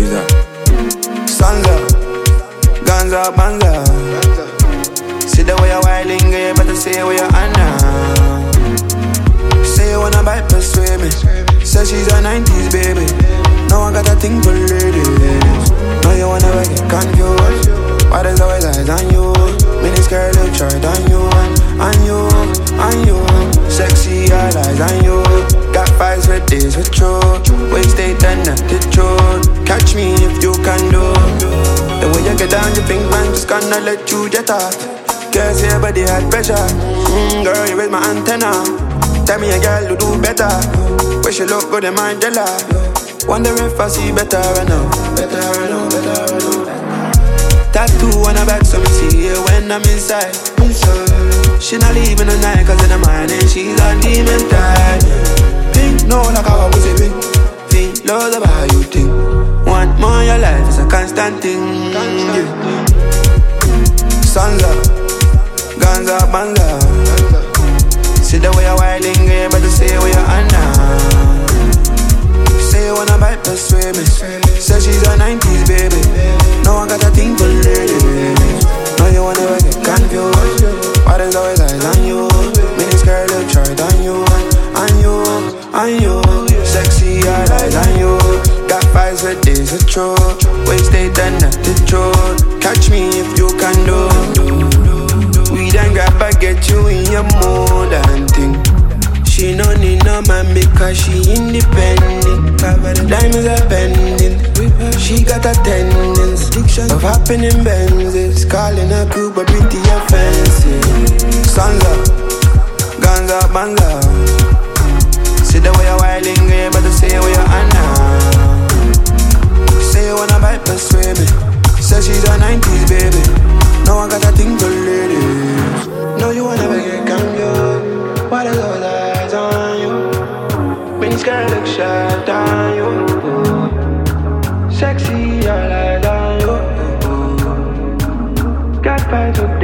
Caesar. Sansa, Ganza, Banza. See the way you're wilding, you better say where you're at now. Say you wanna bypass with me. Say she's a 90s baby. Now I got a thing for ladies. Now you wanna get confused. Why there's always eyes on you? Mini skirt look short on you. On you, on you. Sexy all eyes on you. Got 5 red days with you. Wasted and not the truth. Catch me if you can do. The way you get down, you think man just gonna let you jet off. Girl say your body had pressure. Girl, you raise my antenna. Tell me a girl who do better. Wish you look good in Mandela. Wonder if I see better right now. Better right now, better right now. Tattoo on her back so me see her when I'm inside. She not leaving the night cause in the morning she's on demon time. Pink, no like how I was a pink. Think, loads of how you think. Want more in your life, it's a constant thing. Yeah. Sansa, Ganza, Banza. See the way you're wilding, you better say where you're at now. Say you wanna bypass with me. Say she's a 90s baby. Now I got a thing for ladies. Now you wanna get confused. Why there's always eyes on you? Mini skirt look short on you. On you, on you. Sexy all eyes on you. Got 5 red days with you. Wasted and not the truth. Catch me if you can do. We done grab I get you in your mood and thing. She no need no man because she independent. Diamonds are pending. She got a tendency of happening Benzes. Calling her cool but pretty offensive. Sansa, Ganza, Banza. See the way you're wilding, you better say where you're at now. Say you wanna bypass with me. Say she's a 90s baby. Now I got a thing for ladies. No, you wanna get confused. Why there's always eyes on you? Mini skirt look short on you. Sexy all eyes on you. Got 5